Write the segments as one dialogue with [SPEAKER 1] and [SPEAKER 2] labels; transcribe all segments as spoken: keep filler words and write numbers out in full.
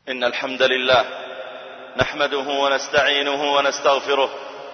[SPEAKER 1] إن الحمد لله نحمده ونستعينه ونستغفره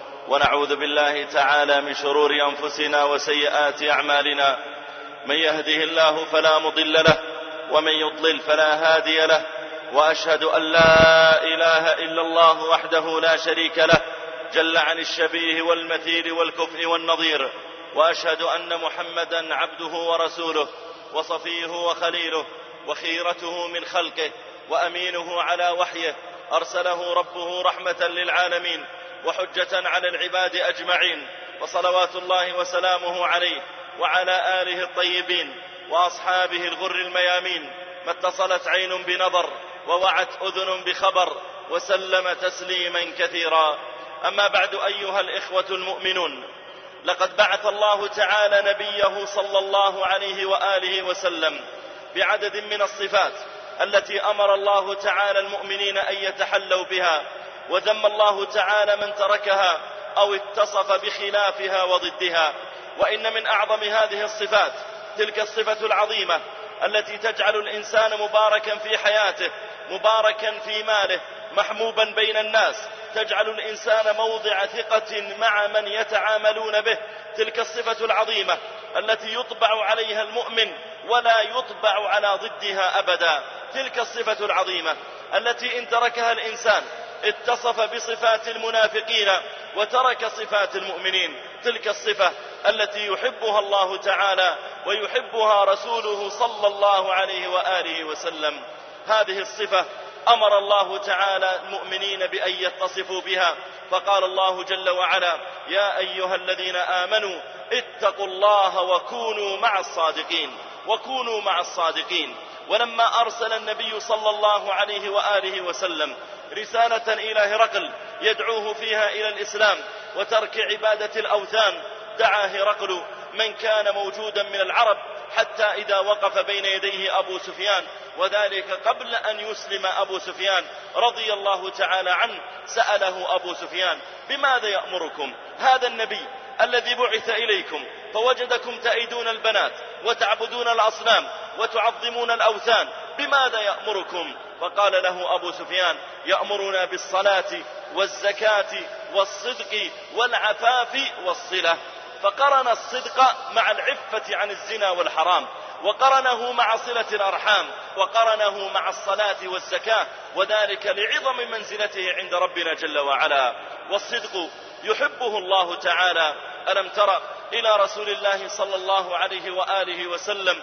[SPEAKER 1] ونعوذ بالله تعالى من شرور أنفسنا وسيئات أعمالنا. من يهده الله فلا مضل له ومن يضلل فلا هادي له، وأشهد أن لا إله إلا الله وحده لا شريك له جل عن الشبيه والمثيل والكفء والنظير، وأشهد أن محمدا عبده ورسوله وصفيه وخليله وخيرته من خلقه وأمينه على وحيه، أرسله ربه رحمة للعالمين وحجة على العباد أجمعين، وصلوات الله وسلامه عليه وعلى آله الطيبين وأصحابه الغر الميامين، ما اتصلت عين بنظر ووعت أذن بخبر، وسلم تسليما كثيرا. أما بعد، أيها الإخوة المؤمنون، لقد بعث الله تعالى نبيه صلى الله عليه وآله وسلم بعدد من الصفات التي أمر الله تعالى المؤمنين أن يتحلوا بها، وذم الله تعالى من تركها أو اتصف بخلافها وضدها. وإن من أعظم هذه الصفات تلك الصفة العظيمة التي تجعل الإنسان مباركا في حياته، مباركا في ماله، محموبا بين الناس، تجعل الإنسان موضع ثقة مع من يتعاملون به. تلك الصفة العظيمة التي يطبع عليها المؤمن ولا يطبع على ضدها أبدا. تلك الصفة العظيمة التي إن تركها الإنسان اتصف بصفات المنافقين وترك صفات المؤمنين. تلك الصفة التي يحبها الله تعالى ويحبها رسوله صلى الله عليه وآله وسلم. هذه الصفة أمر الله تعالى المؤمنين بأن يتصفوا بها، فقال الله جل وعلا: يا أيها الذين آمنوا اتقوا الله وكونوا مع الصادقين، وكونوا مع الصادقين. ولما أرسل النبي صلى الله عليه وآله وسلم رسالة إلى هرقل يدعوه فيها إلى الإسلام وترك عبادة الأوثان، دعا هرقل من كان موجودا من العرب حتى إذا وقف بين يديه أبو سفيان، وذلك قبل أن يسلم أبو سفيان رضي الله تعالى عنه، سأله أبو سفيان: بماذا يأمركم هذا النبي الذي بعث إليكم فوجدكم تأيدون البنات وتعبدون الأصنام وتعظمون الأوثان، بماذا يأمركم؟ فقال له أبو سفيان: يأمرنا بالصلاة والزكاة والصدق والعفاف والصلة. فقرن الصدق مع العفة عن الزنا والحرام، وقرنه مع صلة الأرحام، وقرنه مع الصلاة والزكاة، وذلك لعظم منزلته عند ربنا جل وعلا. والصدق يحبه الله تعالى. ألم تر إلى رسول الله صلى الله عليه وآله وسلم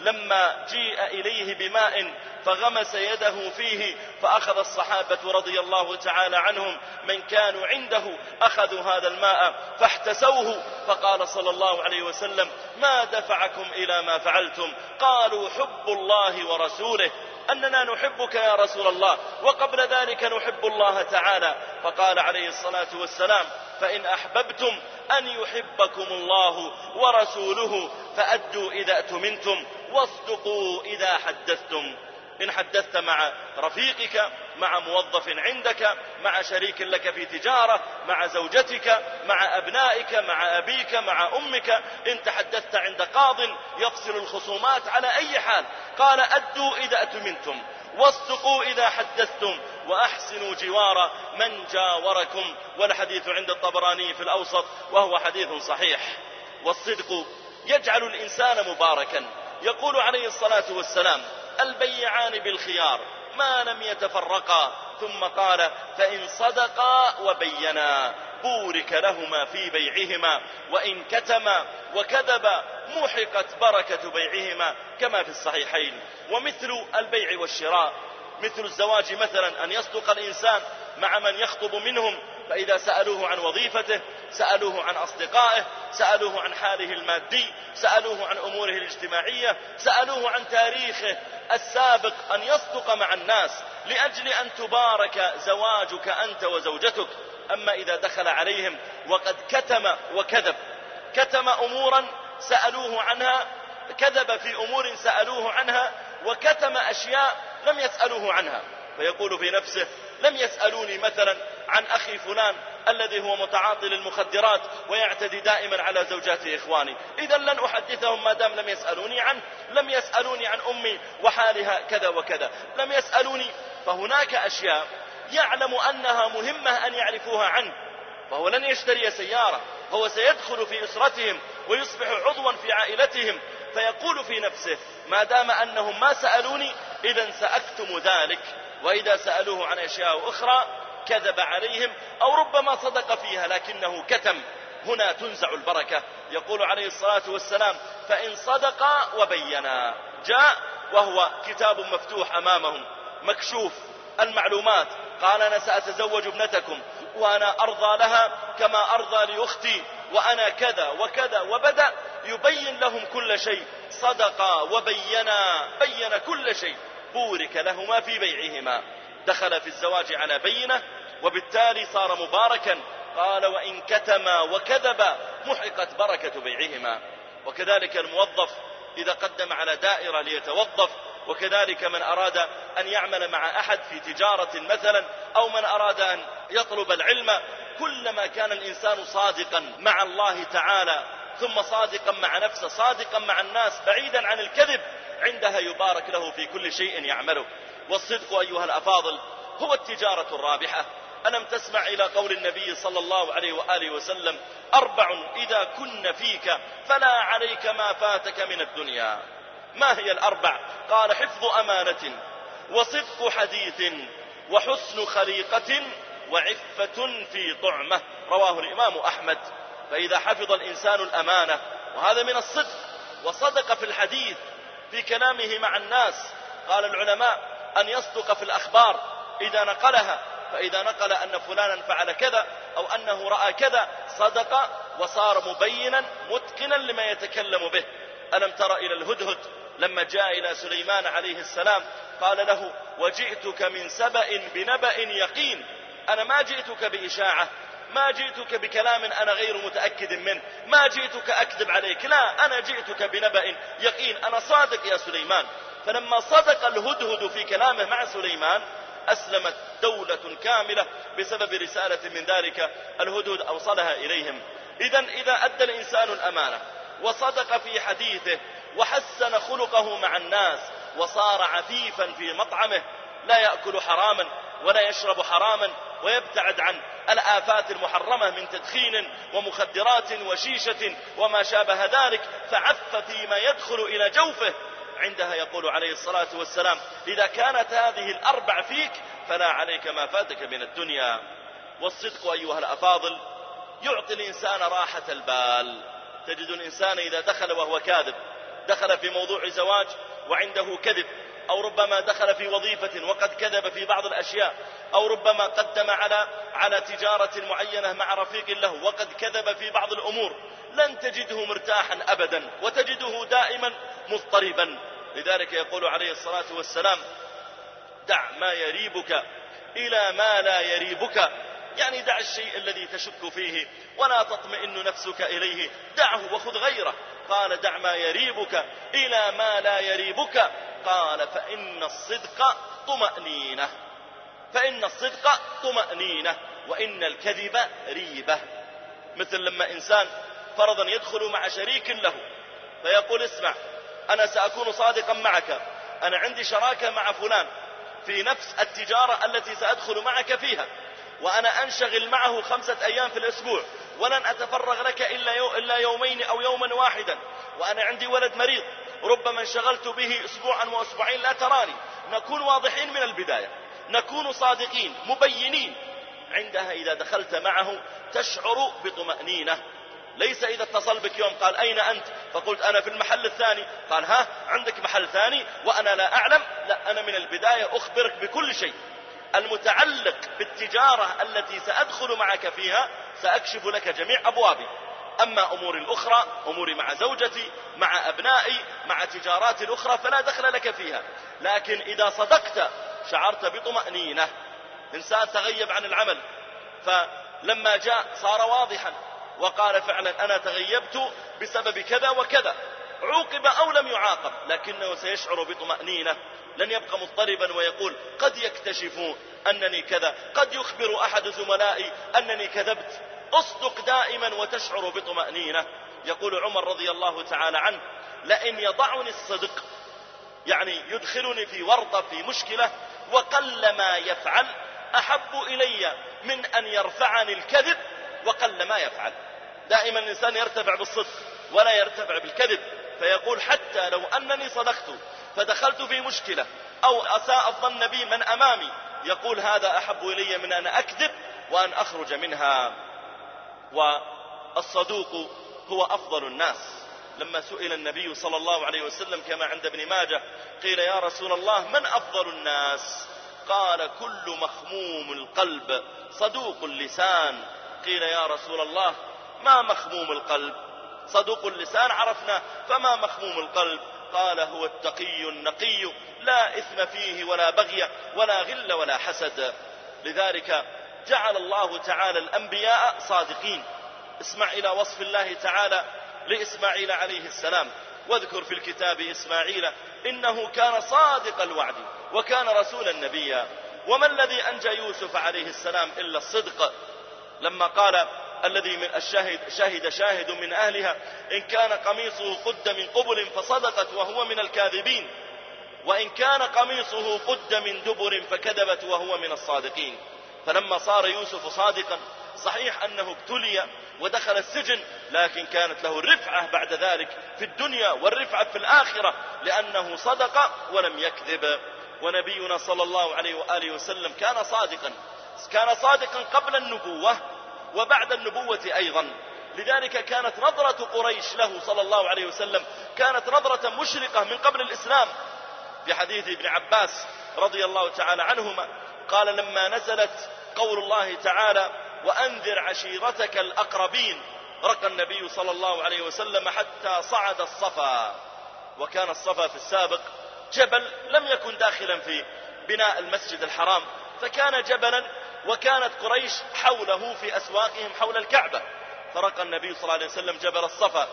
[SPEAKER 1] لما جيء إليه بماء فغمس يده فيه، فأخذ الصحابة رضي الله تعالى عنهم من كانوا عنده أخذوا هذا الماء فاحتسوه، فقال صلى الله عليه وسلم: ما دفعكم إلى ما فعلتم؟ قالوا: حب الله ورسوله، أننا نحبك يا رسول الله، وقبل ذلك نحب الله تعالى. فقال عليه الصلاة والسلام: فإن أحببتم أن يحبكم الله ورسوله فأدوا إذا أتمنتم واصدقوا إذا حدثتم. إن حدثت مع رفيقك، مع موظف عندك، مع شريك لك في تجارة، مع زوجتك، مع أبنائك، مع أبيك، مع أمك، إن تحدثت عند قاض يفصل الخصومات على أي حال، قال: أدوا إذا أتمنتم واصدقوا إذا حدثتم وأحسنوا جوار من جاوركم. والحديث عند الطبراني في الأوسط وهو حديث صحيح. والصدق يجعل الإنسان مباركا. يقول عليه الصلاة والسلام: البيعان بالخيار ما لم يتفرقا، ثم قال: فإن صدقا وبينا بورك لهما في بيعهما، وإن كتما وكذبا محقت بركة بيعهما، كما في الصحيحين. ومثل البيع والشراء، مثل الزواج مثلا، أن يصدق الإنسان مع من يخطب منهم، فإذا سألوه عن وظيفته، سألوه عن أصدقائه، سألوه عن حاله المادي، سألوه عن أموره الاجتماعية، سألوه عن تاريخه السابق، أن يصدق مع الناس لأجل أن تبارك زواجك أنت وزوجتك. أما إذا دخل عليهم وقد كتم وكذب، كتم أمورا سألوه عنها، كذب في أمور سألوه عنها، وكتم أشياء لم يسألوه عنها، فيقول في نفسه: لم يسألوني مثلا عن أخي فلان الذي هو متعاطي للمخدرات ويعتدي دائما على زوجات إخواني، إذا لن أحدثهم ما دام لم يسألوني عنه. لم يسألوني عن أمي وحالها كذا وكذا، لم يسألوني فهناك أشياء يعلم أنها مهمة أن يعرفوها عنه، فهو لن يشتري سيارة، هو سيدخل في أسرتهم ويصبح عضوا في عائلتهم، فيقول في نفسه ما دام أنهم ما سألوني إذا سأكتم ذلك، وإذا سألوه عن أشياء أخرى كذب عليهم أو ربما صدق فيها لكنه كتم. هنا تنزع البركة. يقول عليه الصلاة والسلام فإن صدقا وبينا، جاء وهو كتاب مفتوح أمامهم مكشوف المعلومات، قال أنا سأتزوج ابنتكم وأنا أرضى لها كما أرضى لأختي وأنا كذا وكذا، وبدأ يبين لهم كل شيء. صدقا وبينا، بين كل شيء، بورك لهما في بيعهما، دخل في الزواج على بينة وبالتالي صار مباركا. قال وإن كتما وكذبا محقت بركة بيعهما. وكذلك الموظف إذا قدم على دائرة ليتوظف، وكذلك من أراد أن يعمل مع أحد في تجارة مثلا، أو من أراد أن يطلب العلم، كلما كان الإنسان صادقا مع الله تعالى ثم صادقا مع نفسه صادقا مع الناس بعيدا عن الكذب، عندها يبارك له في كل شيء يعمله. والصدق أيها الأفاضل هو التجارة الرابحة. ألم تسمع إلى قول النبي صلى الله عليه وآله وسلم أربع إذا كن فيك فلا عليك ما فاتك من الدنيا. ما هي الأربع؟ قال حفظ أمانة، وصدق حديث، وحسن خليقة، وعفة في طعمة. رواه الإمام أحمد. فإذا حفظ الإنسان الأمانة، وهذا من الصدق، وصدق في الحديث في كلامه مع الناس، قال العلماء أن يصدق في الأخبار إذا نقلها، فإذا نقل أن فلانا فعل كذا أو أنه رأى كذا صدق وصار مبينا متقنا لما يتكلم به. ألم تر إلى الهدهد لما جاء إلى سليمان عليه السلام قال له وجئتك من سبأ بنبأ يقين. أنا ما جئتك بإشاعة، ما جئتك بكلام أنا غير متأكد منه، ما جئتك أكذب عليك، لا، أنا جئتك بنبأ يقين، أنا صادق يا سليمان. فلما صدق الهدهد في كلامه مع سليمان أسلمت دولة كاملة بسبب رسالة من ذلك الهدهد أوصلها إليهم. إذن إذا أدى الإنسان الأمانة وصدق في حديثه وحسن خلقه مع الناس وصار عفيفا في مطعمه، لا يأكل حراما ولا يشرب حراما ويبتعد عن الآفات المحرمة من تدخين ومخدرات وشيشة وما شابه ذلك، فعف فيما يدخل إلى جوفه، عندها يقول عليه الصلاة والسلام إذا كانت هذه الأربع فيك فلا عليك ما فاتك من الدنيا. والصدق أيها الأفاضل يعطي الإنسان راحة البال. تجد الإنسان إذا دخل وهو كاذب، دخل في موضوع زواج وعنده كذب، أو ربما دخل في وظيفة وقد كذب في بعض الأشياء، أو ربما قدم على على تجارة معينة مع رفيق له وقد كذب في بعض الأمور، لن تجده مرتاحا أبدا، وتجده دائما مضطربا. لذلك يقول عليه الصلاة والسلام دع ما يريبك إلى ما لا يريبك، يعني دع الشيء الذي تشك فيه ولا تطمئن نفسك إليه، دعه وخذ غيره. قال دع ما يريبك إلى ما لا يريبك، قال فإن الصدق طمأنينة، فإن الصدق طمأنينة وإن الكذب ريبة. مثل لما إنسان فرضا يدخل مع شريك له فيقول اسمع أنا سأكون صادقا معك، أنا عندي شراكة مع فلان في نفس التجارة التي سأدخل معك فيها، وأنا أنشغل معه خمسة أيام في الأسبوع ولن أتفرغ لك إلا, يو إلا يومين أو يوما واحدا، وأنا عندي ولد مريض ربما انشغلت به أسبوعا وأسبوعين لا تراني. نكون واضحين من البداية، نكون صادقين مبينين. عندها إذا دخلت معه تشعر بطمأنينة. ليس إذا اتصل بك يوم قال أين أنت فقلت أنا في المحل الثاني، قال ها عندك محل ثاني وأنا لا أعلم، لا، أنا من البداية أخبرك بكل شيء المتعلق بالتجارة التي سأدخل معك فيها، سأكشف لك جميع أبوابي. أما أموري الأخرى، أموري مع زوجتي مع أبنائي مع تجارات الأخرى فلا دخل لك فيها. لكن إذا صدقت شعرت بطمأنينة. إنسان تغيب عن العمل فلما جاء صار واضحا وقال فعلا أنا تغيبت بسبب كذا وكذا، عوقب أو لم يعاقب لكنه سيشعر بطمأنينة، لن يبقى مضطربا ويقول قد يكتشفوا أنني كذا، قد يخبر أحد زملائي أنني كذبت. أصدق دائما وتشعر بطمأنينة. يقول عمر رضي الله تعالى عنه لئن يضعني الصدق، يعني يدخلني في ورطة في مشكلة، وقل ما يفعل أحب إلي من أن يرفعني الكذب وقل ما يفعل. دائما الإنسان يرتفع بالصدق ولا يرتفع بالكذب، فيقول حتى لو أنني صدقت فدخلت في مشكلة أو أساء الظن بي من أمامي، يقول هذا أحب إلي من أن أكذب وأن أخرج منها. والصدوق هو أفضل الناس. لما سئل النبي صلى الله عليه وسلم كما عند ابن ماجه قيل يا رسول الله من أفضل الناس؟ قال كل مخموم القلب صدوق اللسان. قيل يا رسول الله ما مخموم القلب؟ صدوق اللسان عرفنا، فما مخموم القلب؟ قال هو التقي النقي لا إثم فيه ولا بغي ولا غل ولا حسد. لذلك جعل الله تعالى الأنبياء صادقين. اسمع إلى وصف الله تعالى لإسماعيل عليه السلام: واذكر في الكتاب إسماعيل إنه كان صادق الوعد وكان رسولا نبيا. وما الذي أنجى يوسف عليه السلام إلا الصدق، لما قال الذي من الشاهد شاهد شاهد من أهلها إن كان قميصه قد من قبل فصدقت وهو من الكاذبين، وإن كان قميصه قد من دبر فكذبت وهو من الصادقين. فلما صار يوسف صادقا، صحيح أنه ابتلي ودخل السجن، لكن كانت له الرفعة بعد ذلك في الدنيا والرفعة في الآخرة لأنه صدق ولم يكذب. ونبينا صلى الله عليه وآله وسلم كان صادقا، كان صادقا قبل النبوة وبعد النبوة أيضا. لذلك كانت نظرة قريش له صلى الله عليه وسلم كانت نظرة مشرقة من قبل الإسلام. في حديث ابن عباس رضي الله تعالى عنهما قال لما نزلت قول الله تعالى وأنذر عشيرتك الأقربين رقى النبي صلى الله عليه وسلم حتى صعد الصفا. وكان الصفا في السابق جبل لم يكن داخلا في بناء المسجد الحرام، فكان جبلا، وكانت قريش حوله في أسواقهم حول الكعبة، فرقى النبي صلى الله عليه وسلم جبل الصفا.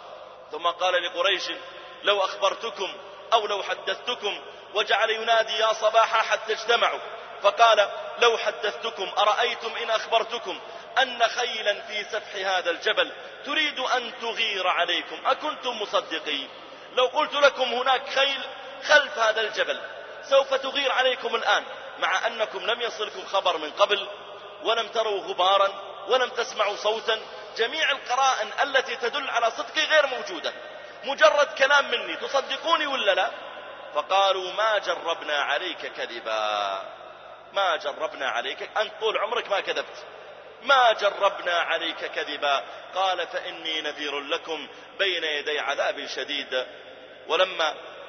[SPEAKER 1] ثم قال لقريش لو أخبرتكم أو لو حدثتكم، وجعل ينادي يا صباحا حتى اجتمعوا، فقال لو حدثتكم أرأيتم إن أخبرتكم أن خيلا في سفح هذا الجبل تريد أن تغير عليكم أكنتم مصدقين؟ لو قلت لكم هناك خيل خلف هذا الجبل سوف تغير عليكم الآن، مع أنكم لم يصلكم خبر من قبل ولم تروا غبارا ولم تسمعوا صوتا، جميع القرائن التي تدل على صدقي غير موجودة، مجرد كلام مني، تصدقوني ولا لا؟ فقالوا ما جربنا عليك كذبا، ما جربنا عليك، أنت طول عمرك ما كذبت، ما جربنا عليك كذبا. قال فإني نذير لكم بين يدي عذاب شديد. ولما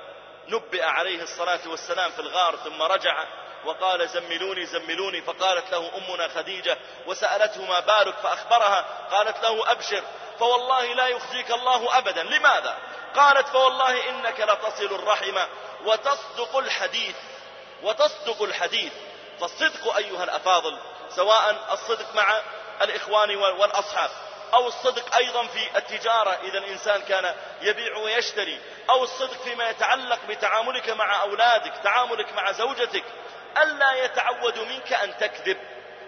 [SPEAKER 1] نبئ عليه الصلاة والسلام في الغار ثم رجع وقال زملوني زملوني، فقالت له أمنا خديجة وسألته ما بالك فأخبرها، قالت له أبشر فوالله لا يخزيك الله أبدا. لماذا؟ قالت فوالله إنك لتصل الرحم وتصدق الحديث، وتصدق الحديث. فالصدق أيها الأفاضل، سواء الصدق مع الإخوان والأصحاب، أو الصدق أيضا في التجارة إذا الإنسان كان يبيع ويشتري، أو الصدق فيما يتعلق بتعاملك مع أولادك، تعاملك مع زوجتك، ألا يتعود منك أن تكذب.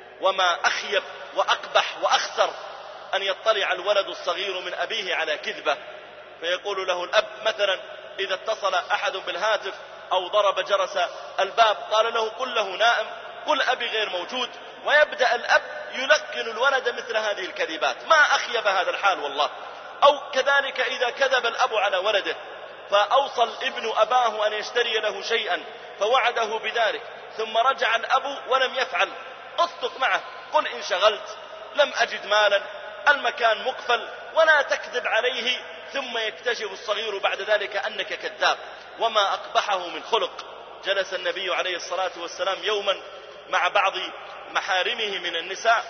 [SPEAKER 1] وما أخيب وأقبح وأخسر أن يطلع الولد الصغير من أبيه على كذبة، فيقول له الأب مثلا إذا اتصل أحد بالهاتف أو ضرب جرس الباب قال له قل له نائم، قل أبي غير موجود، ويبدأ الأب يلقن الولد مثل هذه الكذبات. ما أخيب هذا الحال والله. أو كذلك إذا كذب الأب على ولده فأوصى الابن أباه أن يشتري له شيئا فوعده بذلك، ثم رجع الأب ولم يفعل، اصدق معه، قل إن شغلت، لم أجد مالا، المكان مقفل، ولا تكذب عليه، ثم يكتشف الصغير بعد ذلك أنك كذاب. وما أقبحه من خلق. جلس النبي عليه الصلاة والسلام يوما مع بعض محارمه من النساء،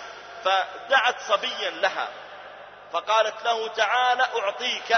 [SPEAKER 1] فدعت صبيا لها فقالت له تعال أعطيك،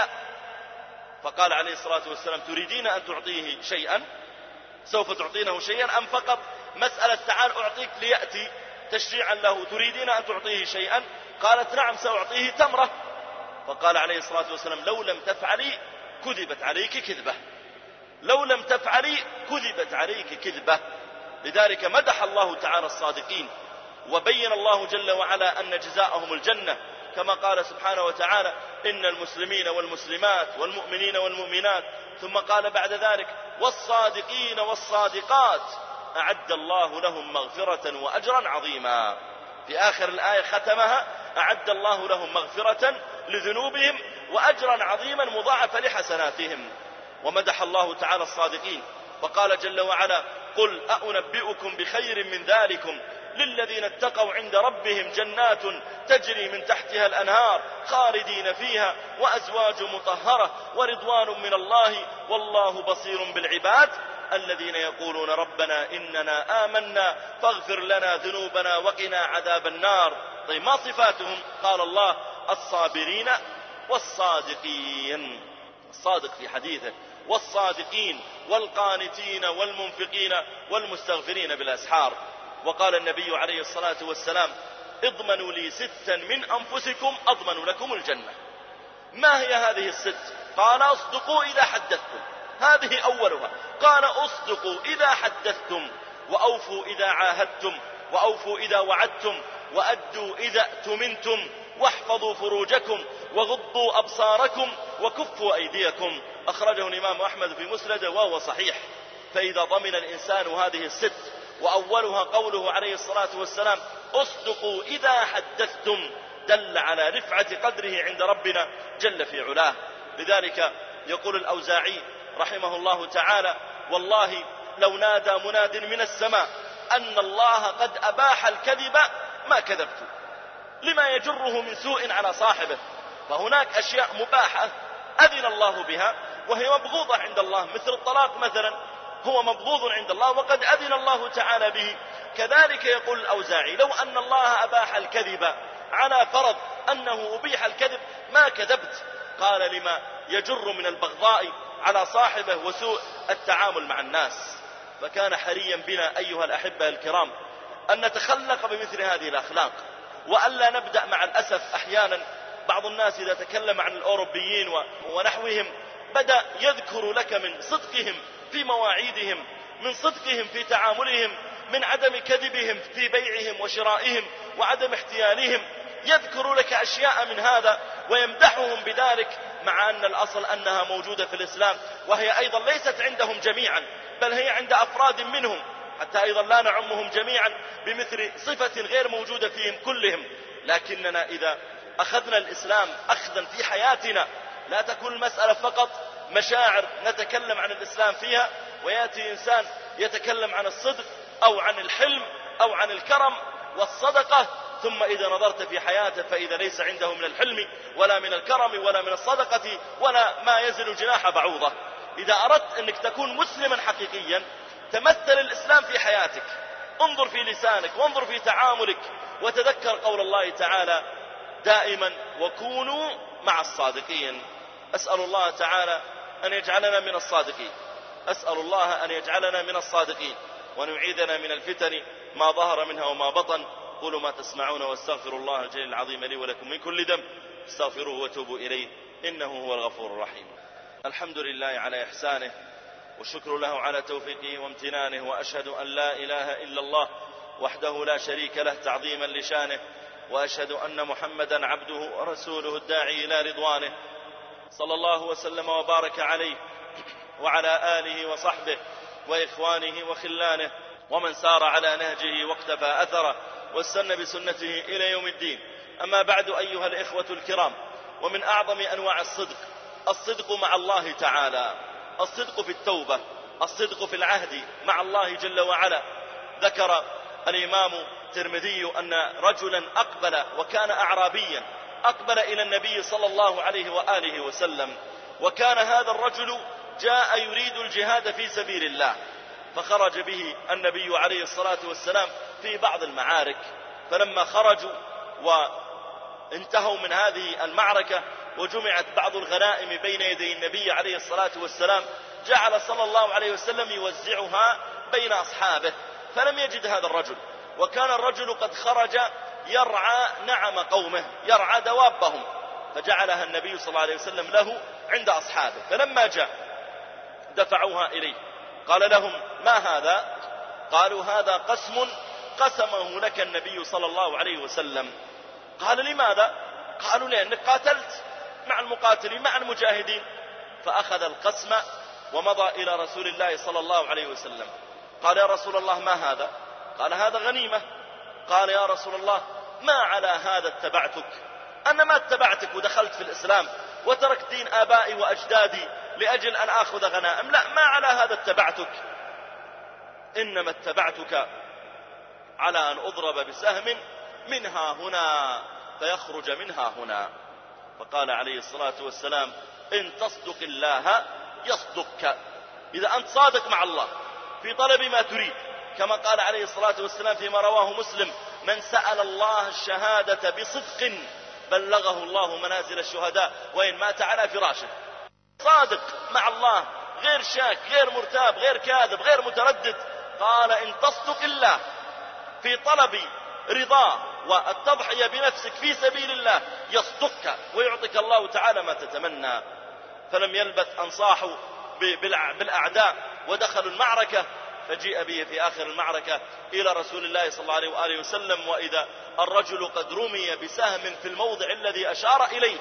[SPEAKER 1] فقال عليه الصلاة والسلام تريدين أن تعطيه شيئا؟ سوف تعطينه شيئا أم فقط مسألة تعال أعطيك ليأتي تشريعا له؟ تريدين أن تعطيه شيئا؟ قالت نعم سأعطيه تمرة. فقال عليه الصلاة والسلام لو لم تفعلي كذبت عليك كذبة، لو لم تفعلي كذبت عليك كذبة. لذلك مدح الله تعالى الصادقين، وبين الله جل وعلا أن جزاءهم الجنة، كما قال سبحانه وتعالى إن المسلمين والمسلمات والمؤمنين والمؤمنات، ثم قال بعد ذلك والصادقين والصادقات أعد الله لهم مغفرة وأجرا عظيما. في آخر الآية ختمها أعد الله لهم مغفرة لذنوبهم وأجرا عظيما مضاعفا لحسناتهم. ومدح الله تعالى الصادقين وقال جل وعلا: قل أأنبئكم بخير من ذلكم للذين اتقوا عند ربهم جنات تجري من تحتها الأنهار خالدين فيها وأزواج مطهرة ورضوان من الله والله بصير بالعباد الذين يقولون ربنا إننا آمنا فاغفر لنا ذنوبنا وقنا عذاب النار. طيب ما صفاتهم؟ قال الله: الصابرين والصادقين. الصادق في حديثه والصادقين والقانتين والمنفقين والمستغفرين بالأسحار. وقال النبي عليه الصلاة والسلام: اضمنوا لي ستا من أنفسكم أضمن لكم الجنة. ما هي هذه الست؟ قال: اصدقوا إذا حدثتم، هذه أولها. قال: اصدقوا إذا حدثتم، وأوفوا إذا عاهدتم، وأوفوا إذا وعدتم، وأدوا إذا اؤتمنتم، واحفظوا فروجكم، وغضوا أبصاركم، وكفوا أيديكم. أخرجه الإمام أحمد في مسنده وهو صحيح. فإذا ضمن الإنسان هذه الست، وأولها قوله عليه الصلاة والسلام: اصدقوا إذا حدثتم، دل على رفعة قدره عند ربنا جل في علاه. لذلك يقول الأوزاعي رحمه الله تعالى: والله لو نادى مناد من السماء أن الله قد أباح الكذب ما كذبت، لما يجره من سوء على صاحبه. فهناك أشياء مباحة أذن الله بها وهي مبغوضة عند الله، مثل الطلاق مثلا، هو مبغوض عند الله وقد أذن الله تعالى به. كذلك يقول الأوزاعي: لو أن الله أباح الكذب على فرض أنه أبيح الكذب ما كذبت، قال لما يجر من البغضاء على صاحبه وسوء التعامل مع الناس. فكان حريا بنا أيها الأحبة الكرام أن نتخلق بمثل هذه الأخلاق، وألا نبدأ مع الأسف أحيانا بعض الناس إذا تكلم عن الأوروبيين ونحوهم بدأ يذكر لك من صدقهم في مواعيدهم، من صدقهم في تعاملهم، من عدم كذبهم في بيعهم وشرائهم وعدم احتيالهم، يذكر لك أشياء من هذا ويمدحهم بذلك، مع أن الأصل أنها موجودة في الإسلام، وهي أيضا ليست عندهم جميعا، بل هي عند أفراد منهم، حتى أيضا لا نعمهم جميعا بمثل صفة غير موجودة فيهم كلهم. لكننا إذا أخذنا الإسلام أخذا في حياتنا، لا تكون المسألة فقط مشاعر نتكلم عن الإسلام فيها، ويأتي إنسان يتكلم عن الصدق أو عن الحلم أو عن الكرم والصدقة، ثم إذا نظرت في حياته فإذا ليس عنده من الحلم ولا من الكرم ولا من الصدقة ولا ما يزن جناح بعوضة. إذا أردت أنك تكون مسلما حقيقيا تمثل الإسلام في حياتك، انظر في لسانك وانظر في تعاملك، وتذكر قول الله تعالى دائما: وكونوا مع الصادقين. أسأل الله تعالى أن يجعلنا من الصادقين، أسأل الله أن يجعلنا من الصادقين، وأن يعيذنا من الفتن ما ظهر منها وما بطن. قولوا ما تسمعون واستغفر الله الجليل العظيم لي ولكم من كل ذنب، استغفروه وتوبوا إليه إنه هو الغفور الرحيم. الحمد لله على إحسانه، والشكر له على توفيقه وامتنانه، وأشهد أن لا إله إلا الله وحده لا شريك له تعظيما لشانه، وأشهد أن محمدا عبده ورسوله الداعي إلى رضوانه، صلى الله وسلم وبارك عليه وعلى آله وصحبه وإخوانه وخلانه ومن سار على نهجه واقتفى أثره واستنى بسنته إلى يوم الدين. أما بعد أيها الإخوة الكرام، ومن أعظم أنواع الصدق الصدق مع الله تعالى، الصدق في التوبة، الصدق في العهد مع الله جل وعلا. ذكر الإمام الترمذي أن رجلا أقبل وكان أعرابيا، أقبل إلى النبي صلى الله عليه وآله وسلم، وكان هذا الرجل جاء يريد الجهاد في سبيل الله، فخرج به النبي عليه الصلاة والسلام في بعض المعارك. فلما خرجوا وانتهوا من هذه المعركة وجمعت بعض الغنائم بين يدي النبي عليه الصلاة والسلام، جعل صلى الله عليه وسلم يوزعها بين أصحابه، فلم يجد هذا الرجل، وكان الرجل قد خرج يرعى نعم قومه، يرعى دوابهم، فجعلها النبي صلى الله عليه وسلم له عند أصحابه. فلما جاء دفعوها إليه، قال لهم: ما هذا؟ قالوا: هذا قسم قسمه لك النبي صلى الله عليه وسلم. قال: لماذا؟ قالوا: لأنك قاتلت مع المقاتلين مع المجاهدين. فأخذ القسم ومضى إلى رسول الله صلى الله عليه وسلم، قال يا رسول الله ما هذا؟ قال هذا غنيمة. قال يا رسول الله ما على هذا اتبعتك؟ أنا ما اتبعتك ودخلت في الإسلام وتركت دين آبائي وأجدادي لأجل أن آخذ غنائم، لا، ما على هذا اتبعتك، إنما اتبعتك على أن أضرب بسهم منها هنا فيخرج منها هنا. فقال عليه الصلاة والسلام إن تصدق الله يصدقك. إذا أنت صادق مع الله في طلب ما تريد، كما قال عليه الصلاة والسلام فيما رواه مسلم من سأل الله الشهادة بصدق بلغه الله منازل الشهداء وإن مات على فراشه. صادق مع الله، غير شاك، غير مرتاب، غير كاذب، غير متردد. قال إن تصدق الله في طلب رضاه والتضحية بنفسك في سبيل الله يصدقك ويعطيك الله تعالى ما تتمنى. فلم يلبث أن صاحوا بالأعداء ودخلوا المعركة، فجيء به في آخر المعركة إلى رسول الله صلى الله عليه وآله وسلم، وإذا الرجل قد رمي بسهم في الموضع الذي أشار إليه.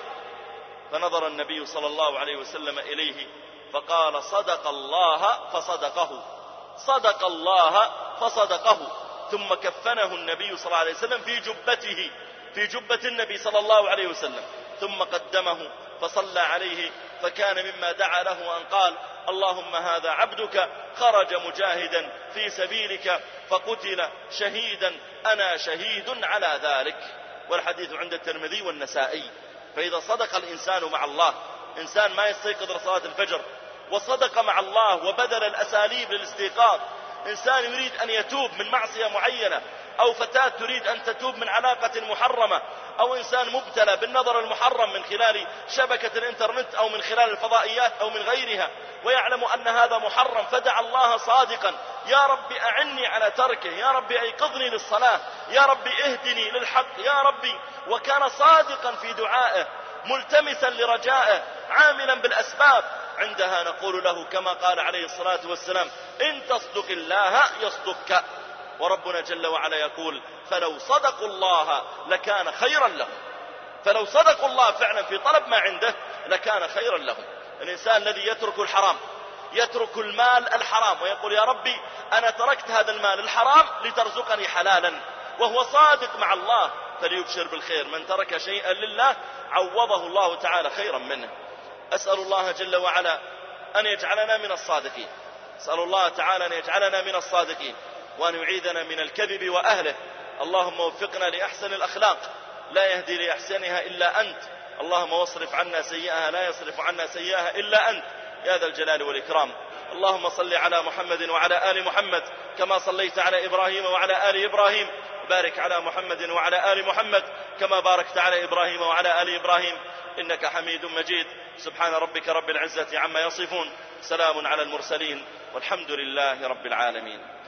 [SPEAKER 1] فنظر النبي صلى الله عليه وسلم إليه فقال صدق الله فصدقه، صدق الله فصدقه. ثم كفنه النبي صلى الله عليه وسلم في جبته، في جبة النبي صلى الله عليه وسلم، ثم قدمه فصلى عليه. فكان مما دعا له أن قال اللهم هذا عبدك خرج مجاهدا في سبيلك فقتل شهيدا، أنا شهيد على ذلك. والحديث عند الترمذي والنسائي. فإذا صدق الإنسان مع الله، إنسان ما يستيقظ لصلاة الفجر وصدق مع الله وبذل الأساليب للاستيقاظ، إنسان يريد أن يتوب من معصية معينة، أو فتاة تريد أن تتوب من علاقة محرمة، أو إنسان مبتلى بالنظر المحرم من خلال شبكة الإنترنت أو من خلال الفضائيات أو من غيرها، ويعلم أن هذا محرم، فدعا الله صادقا يا رب أعني على تركه، يا رب أيقظني للصلاة، يا رب اهدني للحق يا ربي، وكان صادقا في دعائه ملتمسا لرجائه عاملا بالأسباب، عندها نقول له كما قال عليه الصلاة والسلام إن تصدق الله يصدقك. وربنا جل وعلا يقول فلو صدقوا الله لكان خيرا لهم، فلو صدقوا الله فعلا في طلب ما عنده لكان خيرا لهم. الإنسان الذي يترك الحرام، يترك المال الحرام ويقول يا ربي أنا تركت هذا المال الحرام لترزقني حلالا، وهو صادق مع الله، فليبشر بالخير. من ترك شيئا لله عوضه الله تعالى خيرا منه. أسأل الله جل وعلا أن يجعلنا من الصادقين، أسأل الله تعالى أن يجعلنا من الصادقين وأن يعيذنا من الكذب وأهله. اللهم وفقنا لأحسن الأخلاق لا يهدي لأحسنها إلا أنت، اللهم واصرف عنا سيئها لا يصرف عنا سيئها إلا أنت يا ذا الجلال والإكرام. اللهم صل على محمد وعلى آل محمد كما صليت على إبراهيم وعلى آل إبراهيم، وبارك على محمد وعلى آل محمد كما باركت على إبراهيم وعلى آل إبراهيم إنك حميد مجيد. سبحان ربك رب العزة عما يصفون، سلام على المرسلين، والحمد لله رب العالمين.